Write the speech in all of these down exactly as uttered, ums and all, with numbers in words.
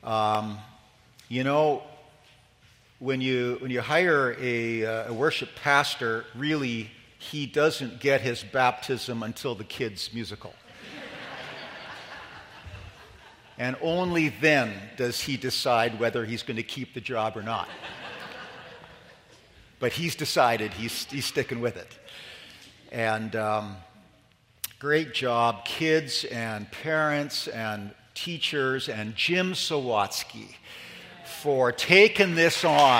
Um, you know, when you when you hire a, uh, a worship pastor, really, he doesn't get his baptism until the kids' musical. And only then does he decide whether he's going to keep the job or not. But he's decided he's, he's sticking with it. And um, great job, kids and parents and teachers and Jim Sawatsky, for taking this on.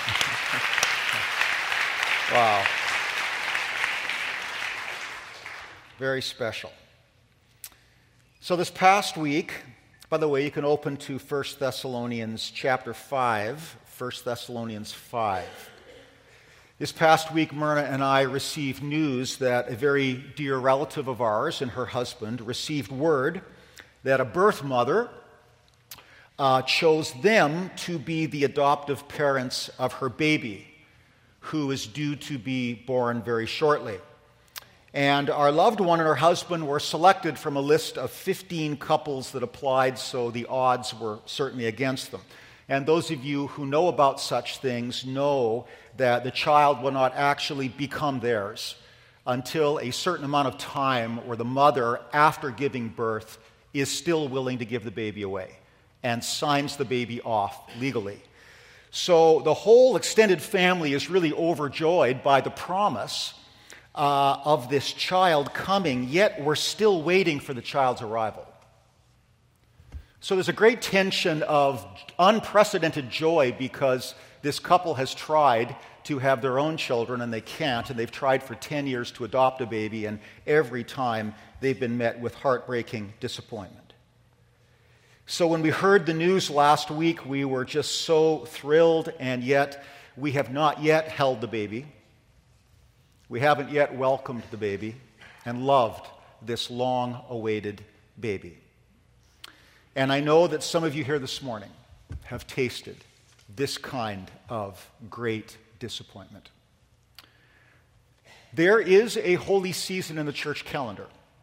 Wow. Very special. So this past week, by the way, you can open to First Thessalonians chapter five, First Thessalonians five. This past week, Myrna and I received news that a very dear relative of ours and her husband received word that a birth mother uh, chose them to be the adoptive parents of her baby, who is due to be born very shortly. And our loved one and her husband were selected from a list of fifteen couples that applied, so the odds were certainly against them. And those of you who know about such things know that the child will not actually become theirs until a certain amount of time where the mother, after giving birth, is still willing to give the baby away and signs the baby off legally. So the whole extended family is really overjoyed by the promise uh, of this child coming, yet we're still waiting for the child's arrival. So there's a great tension of unprecedented joy because this couple has tried to have their own children and they can't, and they've tried for ten years to adopt a baby, and every time they've been met with heartbreaking disappointment. So when we heard the news last week, we were just so thrilled, and yet we have not yet held the baby. We haven't yet welcomed the baby and loved this long-awaited baby. And I know that some of you here this morning have tasted this kind of great disappointment. There is a holy season in the church calendar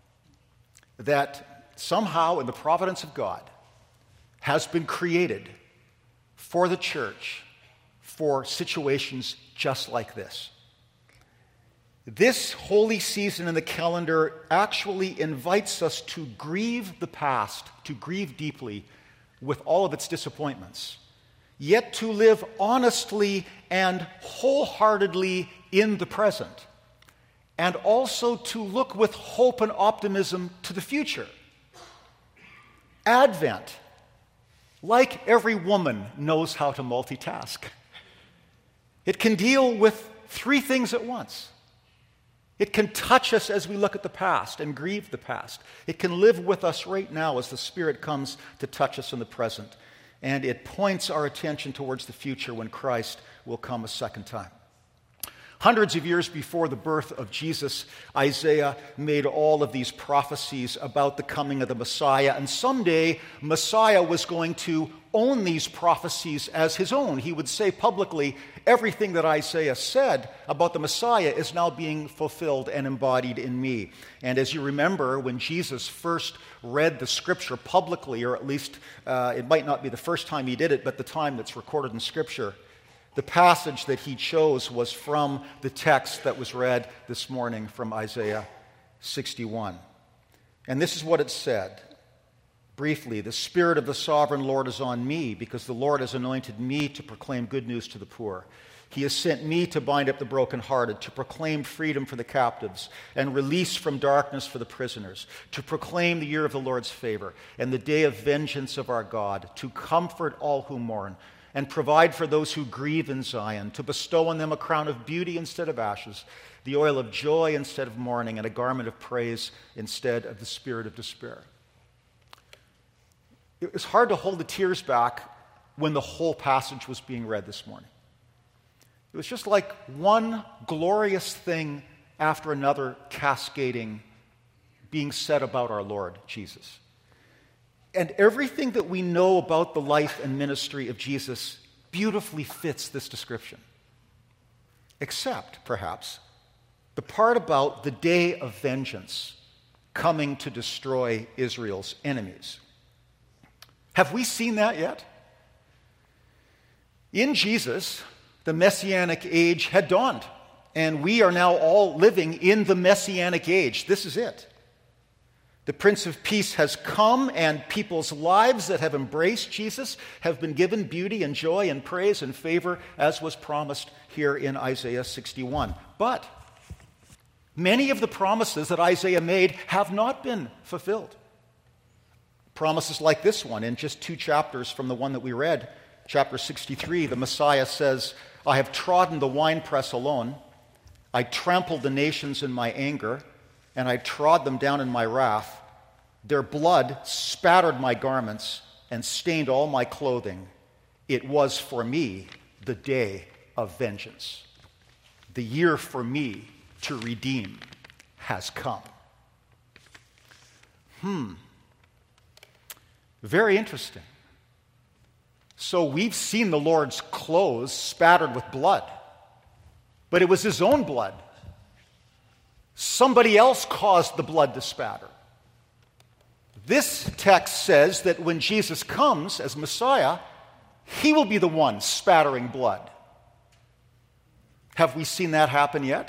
that somehow, in the providence of God, has been created for the church for situations just like this. This holy season in the calendar actually invites us to grieve the past, to grieve deeply with all of its disappointments, yet to live honestly and wholeheartedly in the present, and also to look with hope and optimism to the future. Advent, like every woman, knows how to multitask. It can deal with three things at once. It can touch us as we look at the past and grieve the past. It can live with us right now as the Spirit comes to touch us in the present. And it points our attention towards the future when Christ will come a second time. Hundreds of years before the birth of Jesus, Isaiah made all of these prophecies about the coming of the Messiah, and someday Messiah was going to own these prophecies as his own. He would say publicly, everything that Isaiah said about the Messiah is now being fulfilled and embodied in me. And as you remember, when Jesus first read the Scripture publicly, or at least uh, it might not be the first time he did it, but the time that's recorded in Scripture, the passage that he chose was from the text that was read this morning from Isaiah sixty-one. And this is what it said. Briefly, the Spirit of the Sovereign Lord is on me, because the Lord has anointed me to proclaim good news to the poor. He has sent me to bind up the brokenhearted, to proclaim freedom for the captives, and release from darkness for the prisoners, to proclaim the year of the Lord's favor, and the day of vengeance of our God, to comfort all who mourn, and provide for those who grieve in Zion, to bestow on them a crown of beauty instead of ashes, the oil of joy instead of mourning, and a garment of praise instead of the spirit of despair. It was hard to hold the tears back when the whole passage was being read this morning. It was just like one glorious thing after another cascading, being said about our Lord Jesus. And everything that we know about the life and ministry of Jesus beautifully fits this description. Except, perhaps, the part about the day of vengeance coming to destroy Israel's enemies. Have we seen that yet? In Jesus, the Messianic age had dawned, and we are now all living in the Messianic age. This is it. The Prince of Peace has come, and people's lives that have embraced Jesus have been given beauty and joy and praise and favor, as was promised here in Isaiah sixty-one. But many of the promises that Isaiah made have not been fulfilled. Promises like this one, in just two chapters from the one that we read, chapter sixty-three, the Messiah says, I have trodden the winepress alone. I trampled the nations in my anger, and I trod them down in my wrath. Their blood spattered my garments and stained all my clothing. It was for me the day of vengeance. The year for me to redeem has come. Hmm. Very interesting. So we've seen the Lord's clothes spattered with blood, but it was his own blood. Somebody else caused the blood to spatter. This text says that when Jesus comes as Messiah, he will be the one spattering blood. Have we seen that happen yet?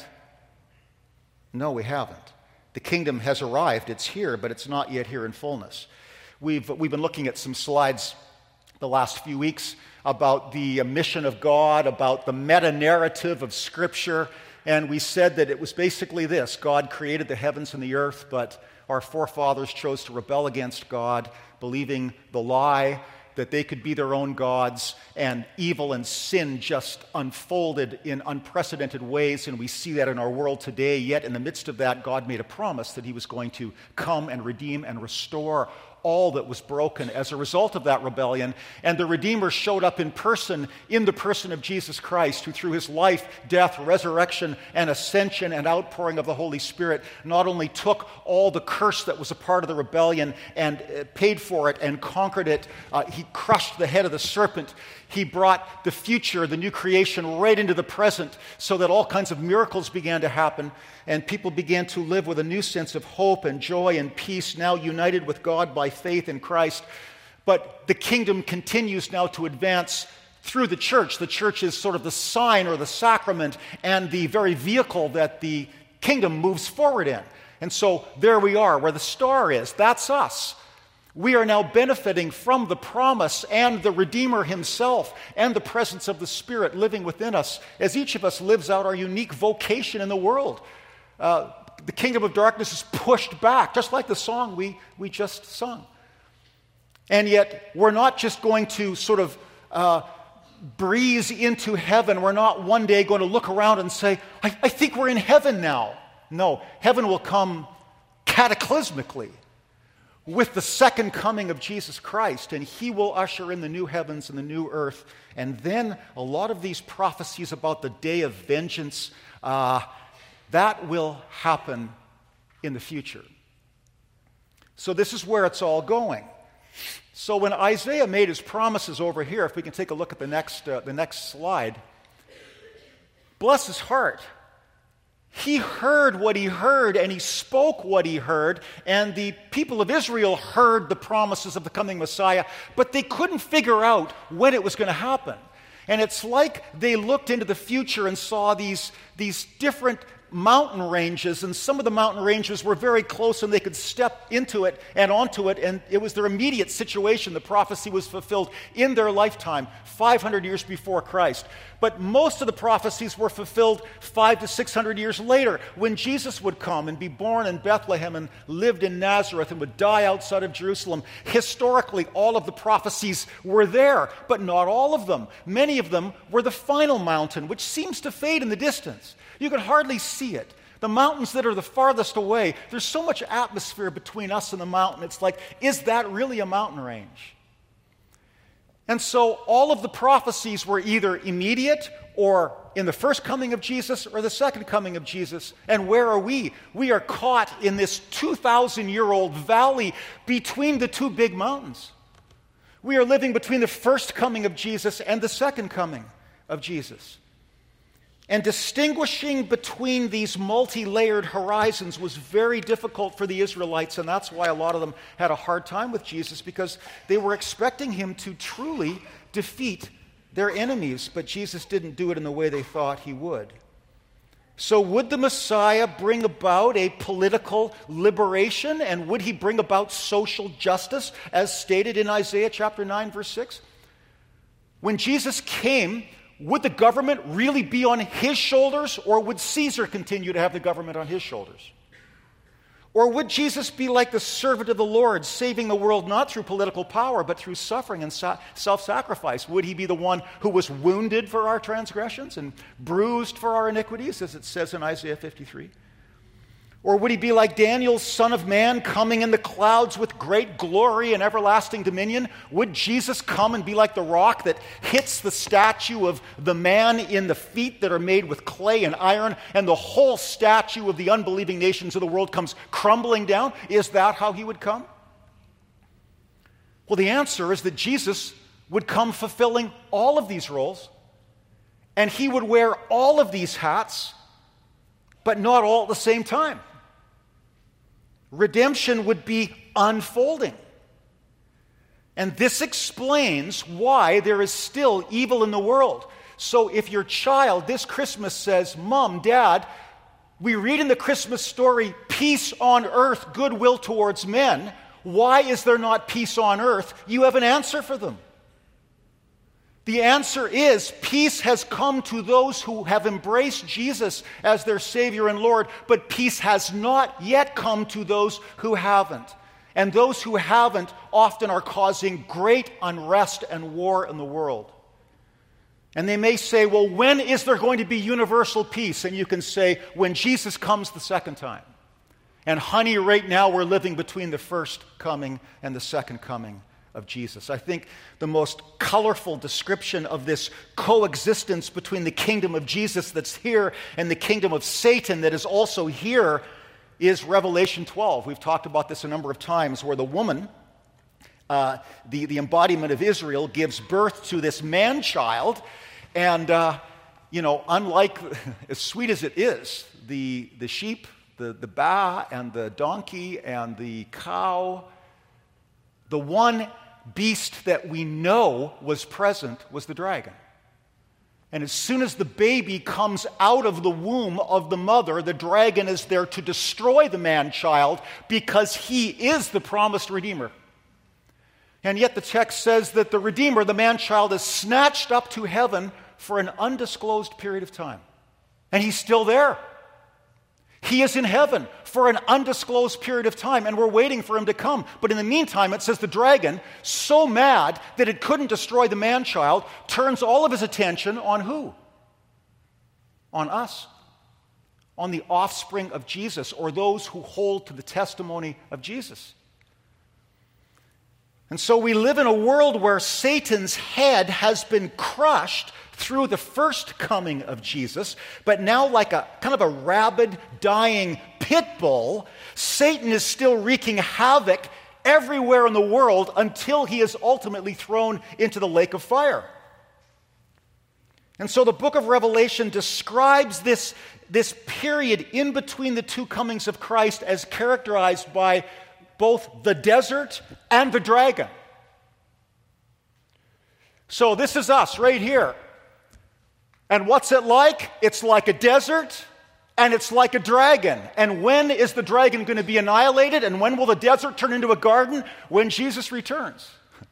No, we haven't. The kingdom has arrived. It's here, but it's not yet here in fullness. We've, we've been looking at some slides the last few weeks about the mission of God, about the meta-narrative of Scripture, and we said that it was basically this: God created the heavens and the earth, but our forefathers chose to rebel against God, believing the lie that they could be their own gods, and evil and sin just unfolded in unprecedented ways, and we see that in our world today. Yet in the midst of that, God made a promise that he was going to come and redeem and restore all that was broken as a result of that rebellion. And the Redeemer showed up in person, in the person of Jesus Christ, who through his life, death, resurrection, and ascension and outpouring of the Holy Spirit not only took all the curse that was a part of the rebellion and paid for it and conquered it, uh, he crushed the head of the serpent. He brought the future, the new creation, right into the present, so that all kinds of miracles began to happen, and people began to live with a new sense of hope and joy and peace, now united with God by faith in Christ. But the kingdom continues now to advance through the church. The church is sort of the sign or the sacrament and the very vehicle that the kingdom moves forward in. And so there we are, where the star is. That's us. We are now benefiting from the promise and the Redeemer himself and the presence of the Spirit living within us as each of us lives out our unique vocation in the world. Uh, the kingdom of darkness is pushed back, just like the song we, we just sung. And yet, we're not just going to sort of uh, breeze into heaven. We're not one day going to look around and say, I, I think we're in heaven now. No, heaven will come cataclysmically with the second coming of Jesus Christ, and he will usher in the new heavens and the new earth. And then a lot of these prophecies about the day of vengeance, uh, that will happen in the future. So this is where it's all going. So when Isaiah made his promises over here, if we can take a look at the next, uh, the next slide, bless his heart. He heard what he heard, and he spoke what he heard, and the people of Israel heard the promises of the coming Messiah, but they couldn't figure out when it was going to happen. And it's like they looked into the future and saw these, these different mountain ranges, and some of the mountain ranges were very close and they could step into it and onto it, and it was their immediate situation. The prophecy was fulfilled in their lifetime, five hundred years before Christ. But most of the prophecies were fulfilled five to six hundred years later, when Jesus would come and be born in Bethlehem and lived in Nazareth and would die outside of Jerusalem. Historically, all of the prophecies were there, but not all of them. Many of them were the final mountain, which seems to fade in the distance. You can hardly see it. The mountains that are the farthest away, there's so much atmosphere between us and the mountain. It's like, is that really a mountain range? And so all of the prophecies were either immediate or in the first coming of Jesus or the second coming of Jesus. And where are we? We are caught in this two thousand year old valley between the two big mountains. We are living between the first coming of Jesus and the second coming of Jesus. And distinguishing between these multi-layered horizons was very difficult for the Israelites, and that's why a lot of them had a hard time with Jesus, because they were expecting him to truly defeat their enemies, but Jesus didn't do it in the way they thought he would. So would the Messiah bring about a political liberation, and would he bring about social justice, as stated in Isaiah chapter nine, verse six? When Jesus came, would the government really be on his shoulders, or would Caesar continue to have the government on his shoulders? Or would Jesus be like the servant of the Lord, saving the world not through political power, but through suffering and sa- self-sacrifice? Would he be the one who was wounded for our transgressions and bruised for our iniquities, as it says in Isaiah fifty-three? Or would he be like Daniel's Son of Man, coming in the clouds with great glory and everlasting dominion? Would Jesus come and be like the rock that hits the statue of the man in the feet that are made with clay and iron, and the whole statue of the unbelieving nations of the world comes crumbling down? Is that how he would come? Well, the answer is that Jesus would come fulfilling all of these roles, and he would wear all of these hats, but not all at the same time. Redemption would be unfolding. And this explains why there is still evil in the world. So if your child this Christmas says, "Mom, Dad, we read in the Christmas story, peace on earth, goodwill towards men. Why is there not peace on earth?" You have an answer for them. The answer is, peace has come to those who have embraced Jesus as their Savior and Lord, but peace has not yet come to those who haven't. And those who haven't often are causing great unrest and war in the world. And they may say, well, when is there going to be universal peace? And you can say, when Jesus comes the second time. And honey, right now we're living between the first coming and the second coming of Jesus. I think the most colorful description of this coexistence between the kingdom of Jesus that's here and the kingdom of Satan that is also here is Revelation twelve. We've talked about this a number of times, where the woman, uh, the, the embodiment of Israel, gives birth to this man-child, and, uh, you know, unlike, as sweet as it is, the, the sheep, the, the baa, and the donkey, and the cow, the one beast that we know was present was the dragon. And as soon as the baby comes out of the womb of the mother, the dragon is there to destroy the man-child, because he is the promised Redeemer. And yet the text says that the Redeemer, the man-child, is snatched up to heaven for an undisclosed period of time. And he's still there. He is in heaven for an undisclosed period of time, and we're waiting for him to come. But in the meantime, it says the dragon, so mad that it couldn't destroy the man-child, turns all of his attention on who? On us. On the offspring of Jesus, or those who hold to the testimony of Jesus. And so we live in a world where Satan's head has been crushed through the first coming of Jesus, but now, like a kind of a rabid, dying pit bull, Satan is still wreaking havoc everywhere in the world until he is ultimately thrown into the lake of fire. And so the book of Revelation describes this, this period in between the two comings of Christ as characterized by both the desert and the dragon. So this is us right here. And what's it like? It's like a desert, and it's like a dragon. And when is the dragon going to be annihilated? And when will the desert turn into a garden? When Jesus returns.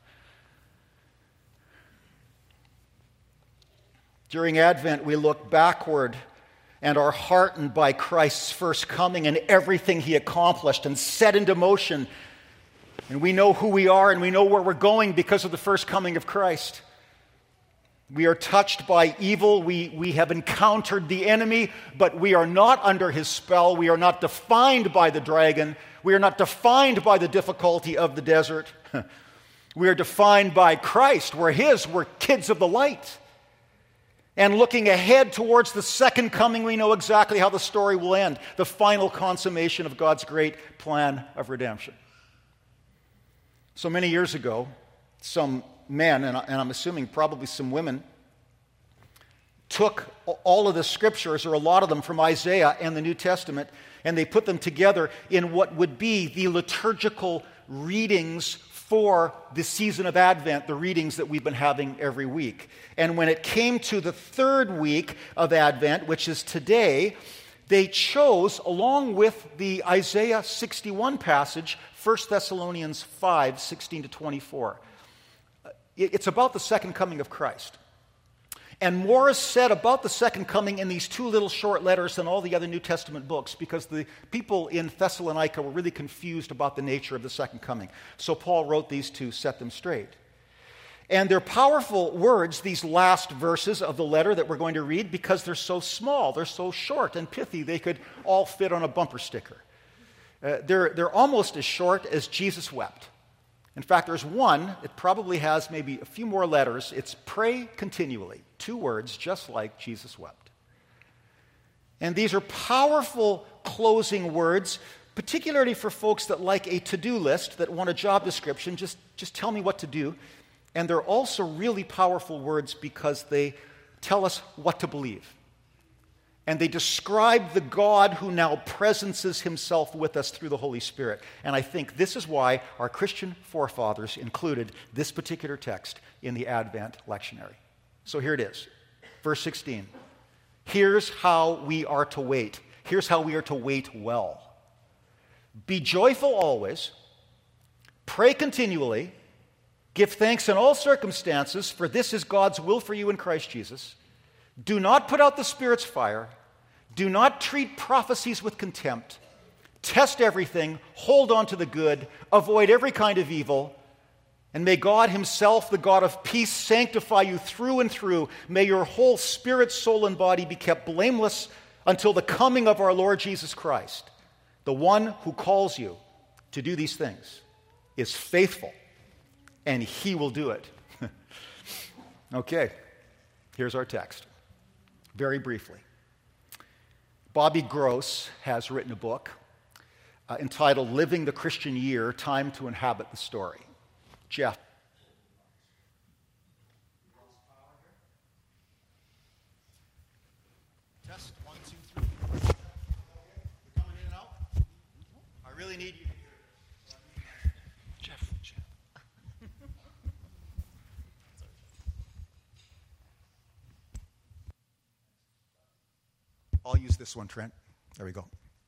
During Advent, we look backward and are heartened by Christ's first coming and everything he accomplished and set into motion. And we know who we are and we know where we're going because of the first coming of Christ. We are touched by evil. We, we have encountered the enemy, but we are not under his spell. We are not defined by the dragon. We are not defined by the difficulty of the desert. We are defined by Christ. We're his. We're kids of the light. And looking ahead towards the second coming, we know exactly how the story will end. The final consummation of God's great plan of redemption. So many years ago, some men, and I'm assuming probably some women, took all of the scriptures, or a lot of them from Isaiah and the New Testament, and they put them together in what would be the liturgical readings for the season of Advent, the readings that we've been having every week. And when it came to the third week of Advent, which is today, they chose, along with the Isaiah sixty-one passage, First Thessalonians five, sixteen to twenty-four. It's about the second coming of Christ. And more is said about the second coming in these two little short letters than all the other New Testament books, because the people in Thessalonica were really confused about the nature of the second coming. So Paul wrote these to set them straight. And they're powerful words, these last verses of the letter that we're going to read, because they're so small, they're so short and pithy, they could all fit on a bumper sticker. Uh, they're, they're almost as short as Jesus wept. In fact, there's one, it probably has maybe a few more letters. It's pray continually. Two words, just like Jesus wept. And these are powerful closing words, particularly for folks that like a to-do list, that want a job description. Just, just tell me what to do. And they're also really powerful words because they tell us what to believe. And they describe the God who now presences himself with us through the Holy Spirit. And I think this is why our Christian forefathers included this particular text in the Advent lectionary. So here it is, verse sixteen. Here's how we are to wait. Here's how we are to wait well. Be joyful always, pray continually, give thanks in all circumstances, for this is God's will for you in Christ Jesus. Do not put out the Spirit's fire. Do not treat prophecies with contempt. Test everything. Hold on to the good. Avoid every kind of evil. And may God himself, the God of peace, sanctify you through and through. May your whole spirit, soul, and body be kept blameless until the coming of our Lord Jesus Christ. The one who calls you to do these things is faithful, and he will do it. Okay, here's our text. Very briefly. Bobby Gross has written a book uh, entitled Living the Christian Year, Time to Inhabit the Story. Jeff. Test, one, two, three. You coming in and out? I really need you here. Jeff, Jeff. I'll use this one, Trent. There we go.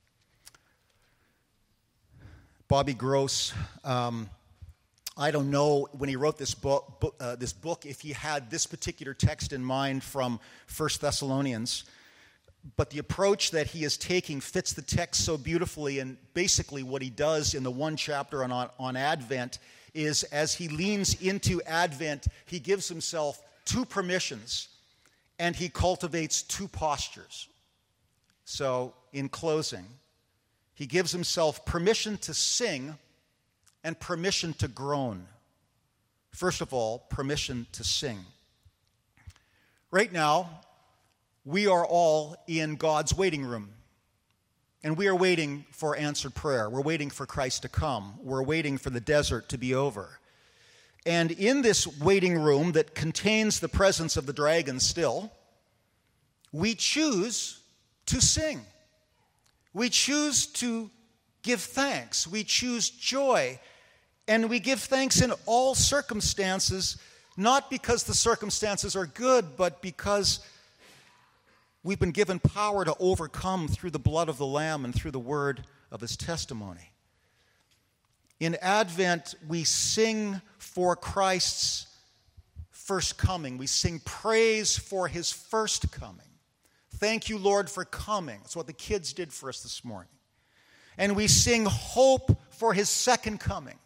Bobby Gross, um, I don't know when he wrote this book, book uh, this book, if he had this particular text in mind from First Thessalonians, but the approach that he is taking fits the text so beautifully, and basically what he does in the one chapter on, on, on Advent is, as he leans into Advent, he gives himself two permissions, and he cultivates two postures. So, in closing, he gives himself permission to sing and permission to groan. First of all, permission to sing. Right now, we are all in God's waiting room. And we are waiting for answered prayer. We're waiting for Christ to come. We're waiting for the desert to be over. And in this waiting room that contains the presence of the dragon still, we choose to sing. We choose to give thanks. We choose joy. And we give thanks in all circumstances, not because the circumstances are good, but because we've been given power to overcome through the blood of the Lamb and through the word of his testimony. In Advent, we sing for Christ's first coming. We sing praise for his first coming. Thank you, Lord, for coming. That's what the kids did for us this morning. And we sing hope for his second coming.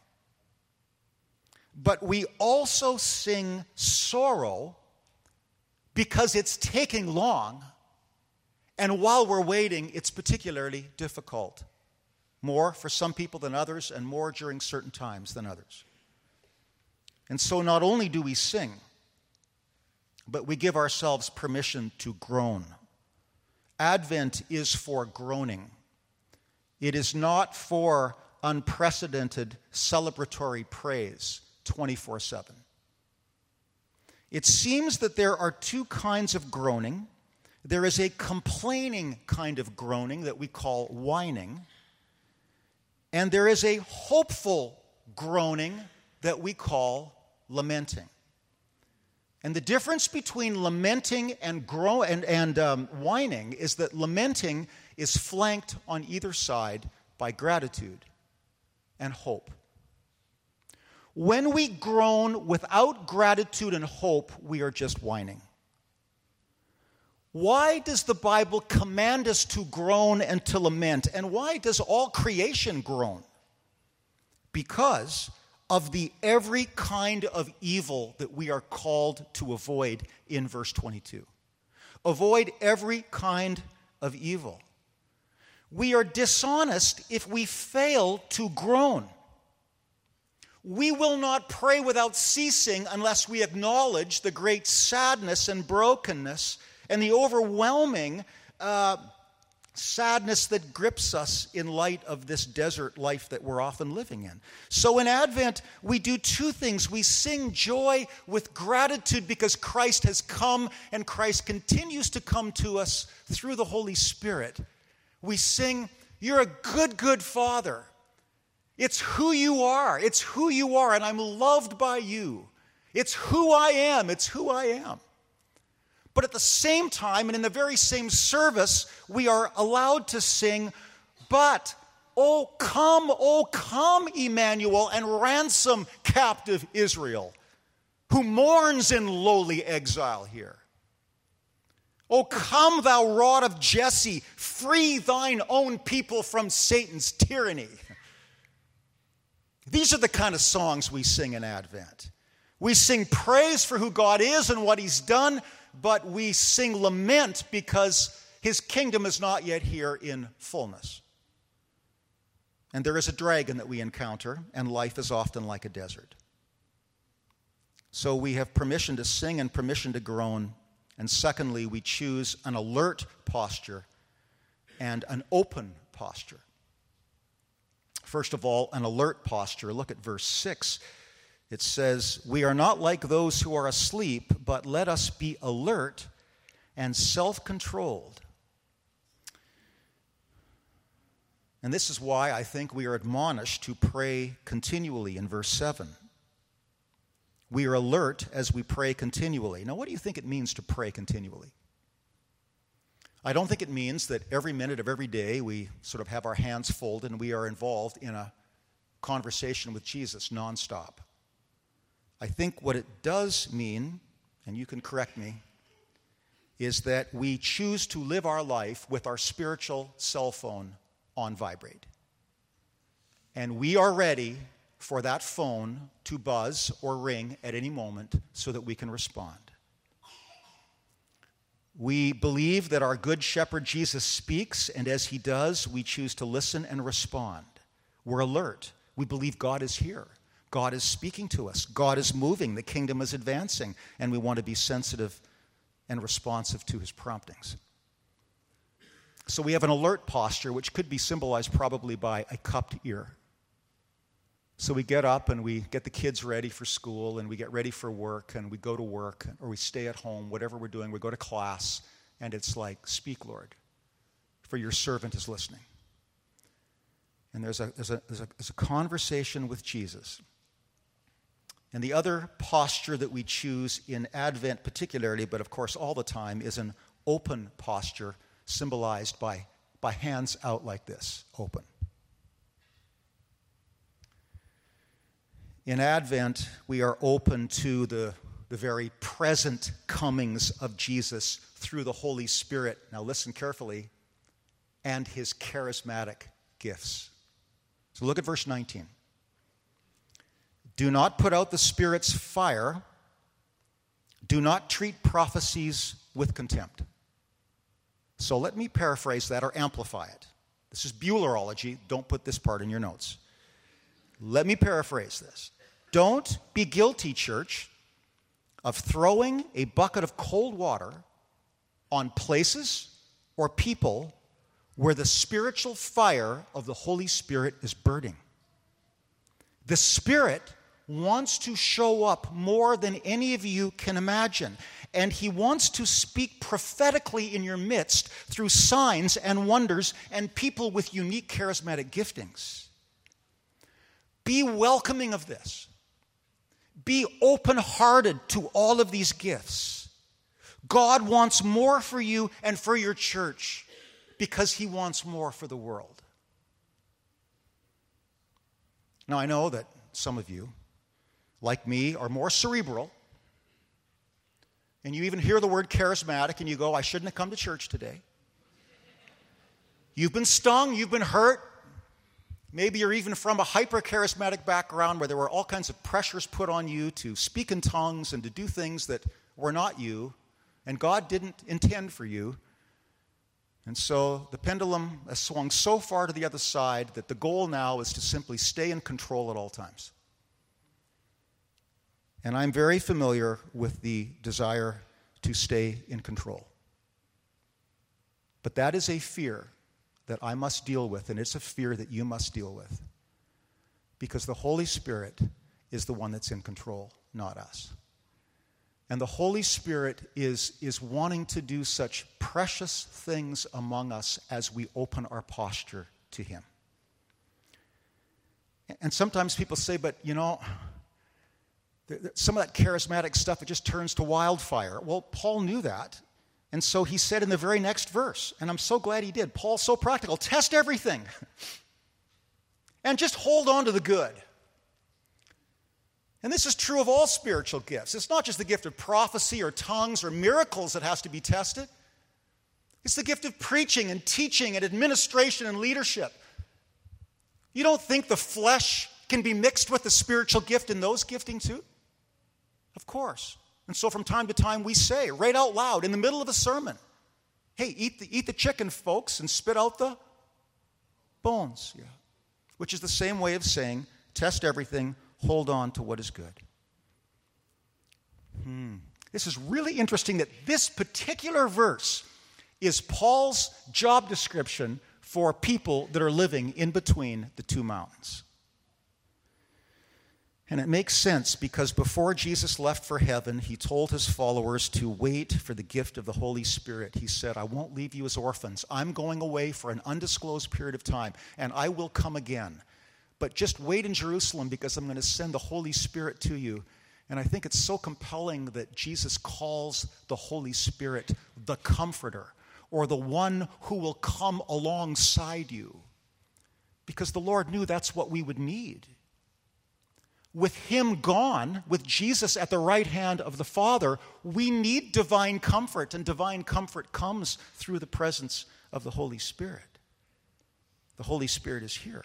But we also sing sorrow because it's taking long, and while we're waiting, it's particularly difficult. More for some people than others, and more during certain times than others. And so not only do we sing, but we give ourselves permission to groan. Advent is for groaning. It is not for unprecedented celebratory praise twenty-four seven. It seems that there are two kinds of groaning. There is a complaining kind of groaning that we call whining, and there is a hopeful groaning that we call lamenting. And the difference between lamenting and gro- and, and um, whining is that lamenting is flanked on either side by gratitude and hope. When we groan without gratitude and hope, we are just whining. Why does the Bible command us to groan and to lament? And why does all creation groan? Because of the every kind of evil that we are called to avoid in verse twenty-two. Avoid every kind of evil. We are dishonest if we fail to groan. We will not pray without ceasing unless we acknowledge the great sadness and brokenness and the overwhelming uh, sadness that grips us in light of this desert life that we're often living in. So in Advent, we do two things. We sing joy with gratitude because Christ has come and Christ continues to come to us through the Holy Spirit. We sing, "You're a good, good Father. It's who you are. It's who you are, and I'm loved by you. It's who I am. It's who I am." But at the same time, and in the very same service, we are allowed to sing, "But, oh come, oh come, Emmanuel, and ransom captive Israel, who mourns in lowly exile here. Oh come, thou rod of Jesse, free thine own people from Satan's tyranny." These are the kind of songs we sing in Advent. We sing praise for who God is and what he's done, but we sing lament because his kingdom is not yet here in fullness. And there is a dragon that we encounter, and life is often like a desert. So we have permission to sing and permission to groan. And secondly, we choose an alert posture and an open posture. First of all, an alert posture. Look at verse six. It says, "We are not like those who are asleep, but let us be alert and self-controlled." And this is why I think we are admonished to pray continually in verse seven. We are alert as we pray continually. Now, what do you think it means to pray continually? I don't think it means that every minute of every day we sort of have our hands folded and we are involved in a conversation with Jesus nonstop. I think what it does mean, and you can correct me, is that we choose to live our life with our spiritual cell phone on vibrate. And we are ready for that phone to buzz or ring at any moment so that we can respond. We believe that our good shepherd Jesus speaks, and as he does, we choose to listen and respond. We're alert. We believe God is here. God is speaking to us. God is moving. The kingdom is advancing, and we want to be sensitive and responsive to his promptings. So we have an alert posture, which could be symbolized probably by a cupped ear. So we get up and we get the kids ready for school, and we get ready for work, and we go to work, or we stay at home, whatever we're doing. We go to class, and it's like, "Speak, Lord, for your servant is listening." And there's a, there's a, there's a, there's a conversation with Jesus. And the other posture that we choose in Advent particularly, but of course all the time, is an open posture symbolized by, by hands out like this, open. In Advent, we are open to the, the very present comings of Jesus through the Holy Spirit. Now listen carefully, and his charismatic gifts. So look at verse nineteen. "Do not put out the Spirit's fire. Do not treat prophecies with contempt." So let me paraphrase that or amplify it. This is Buellerology. Don't put this part in your notes. Let me paraphrase this. Don't be guilty, church, of throwing a bucket of cold water on places or people where the spiritual fire of the Holy Spirit is burning. The Spirit wants to show up more than any of you can imagine. And he wants to speak prophetically in your midst through signs and wonders and people with unique charismatic giftings. Be welcoming of this. Be open-hearted to all of these gifts. God wants more for you and for your church because he wants more for the world. Now, I know that some of you, like me, are more cerebral, and you even hear the word charismatic and you go, I shouldn't have come to church today. You've been stung, you've been hurt. Maybe you're even from a hyper-charismatic background where there were all kinds of pressures put on you to speak in tongues and to do things that were not you, and God didn't intend for you. And so the pendulum has swung so far to the other side that the goal now is to simply stay in control at all times. And I'm very familiar with the desire to stay in control. But that is a fear that I must deal with, and it's a fear that you must deal with. Because the Holy Spirit is the one that's in control, not us. And the Holy Spirit is, is wanting to do such precious things among us as we open our posture to him. And sometimes people say, but you know, some of that charismatic stuff, it just turns to wildfire. Well, Paul knew that. And so he said in the very next verse, and I'm so glad he did, Paul's so practical, test everything. And just hold on to the good. And this is true of all spiritual gifts. It's not just the gift of prophecy or tongues or miracles that has to be tested. It's the gift of preaching and teaching and administration and leadership. You don't think the flesh can be mixed with the spiritual gift in those gifting too? Of course. And so from time to time we say, right out loud, in the middle of a sermon, hey, eat the, eat the chicken, folks, and spit out the bones. Yeah. Which is the same way of saying, test everything, hold on to what is good. Hmm. This is really interesting that this particular verse is Paul's job description for people that are living in between the two mountains. And it makes sense because before Jesus left for heaven, he told his followers to wait for the gift of the Holy Spirit. He said, I won't leave you as orphans. I'm going away for an undisclosed period of time, and I will come again. But just wait in Jerusalem because I'm going to send the Holy Spirit to you. And I think it's so compelling that Jesus calls the Holy Spirit the Comforter, or the one who will come alongside you. Because the Lord knew that's what we would need. With him gone, with Jesus at the right hand of the Father, we need divine comfort, and divine comfort comes through the presence of the Holy Spirit. The Holy Spirit is here.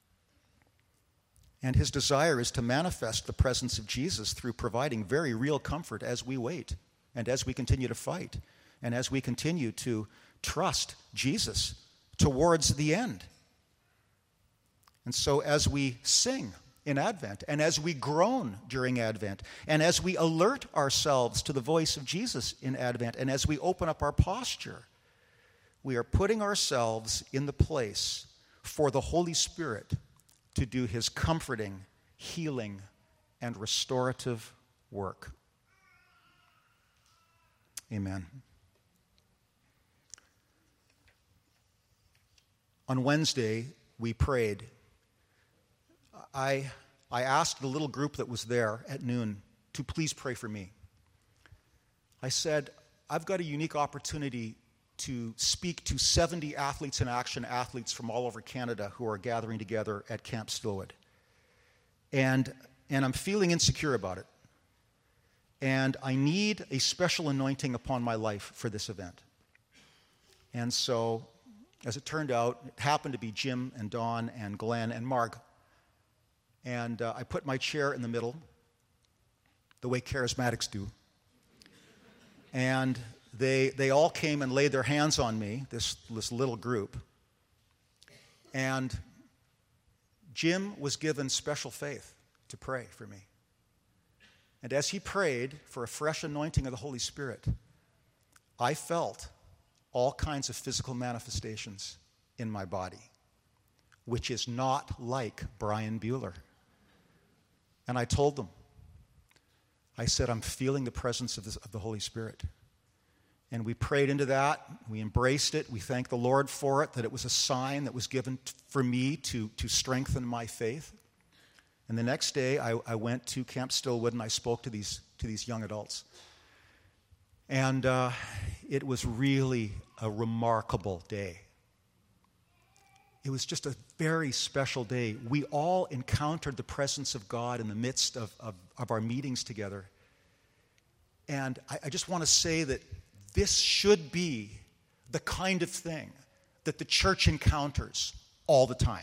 And his desire is to manifest the presence of Jesus through providing very real comfort as we wait and as we continue to fight and as we continue to trust Jesus towards the end. And so as we sing in Advent and as we groan during Advent and as we alert ourselves to the voice of Jesus in Advent and as we open up our posture, we are putting ourselves in the place for the Holy Spirit to do his comforting, healing, and restorative work. Amen. On Wednesday, we prayed. I, I asked the little group that was there at noon to please pray for me. I said, I've got a unique opportunity to speak to seventy Athletes in Action athletes from all over Canada who are gathering together at Camp Stillwood. And, and I'm feeling insecure about it. And I need a special anointing upon my life for this event. And so, as it turned out, it happened to be Jim and Dawn and Glenn and Marg. And uh, I put my chair in the middle, the way charismatics do. And They, they all came and laid their hands on me, this, this little group. And Jim was given special faith to pray for me. And as he prayed for a fresh anointing of the Holy Spirit, I felt all kinds of physical manifestations in my body, which is not like Brian Bueller. And I told them, I said, I'm feeling the presence of, this, of the Holy Spirit. And we prayed into that. We embraced it. We thanked the Lord for it, that it was a sign that was given t- for me to, to strengthen my faith. And the next day, I, I went to Camp Stillwood and I spoke to these, to these young adults. And uh, it was really a remarkable day. It was just a very special day. We all encountered the presence of God in the midst of, of, of our meetings together. And I, I just want to say that this should be the kind of thing that the church encounters all the time.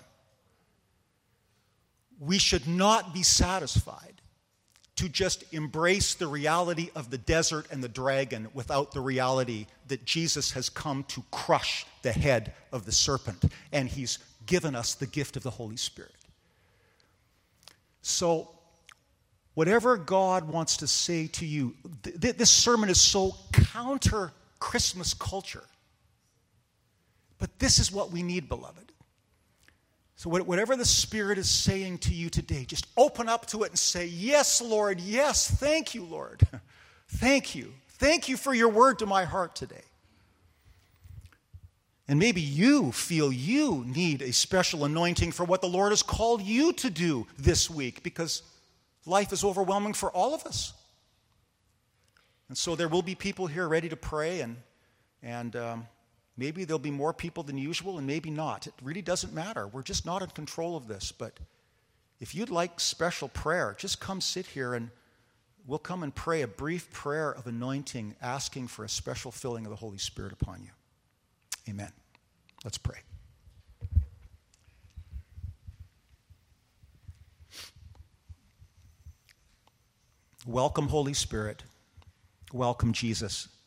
We should not be satisfied to just embrace the reality of the desert and the dragon without the reality that Jesus has come to crush the head of the serpent, and he's given us the gift of the Holy Spirit. So, whatever God wants to say to you, th- th- this sermon is so counter-Christmas culture. But this is what we need, beloved. So whatever the Spirit is saying to you today, just open up to it and say, yes, Lord, yes, thank you, Lord. Thank you. Thank you for your word to my heart today. And maybe you feel you need a special anointing for what the Lord has called you to do this week, because life is overwhelming for all of us. And so there will be people here ready to pray, and, and um, maybe there'll be more people than usual, and maybe not. It really doesn't matter. We're just not in control of this. But if you'd like special prayer, just come sit here, and we'll come and pray a brief prayer of anointing, asking for a special filling of the Holy Spirit upon you. Amen. Let's pray. Welcome, Holy Spirit. Welcome, Jesus.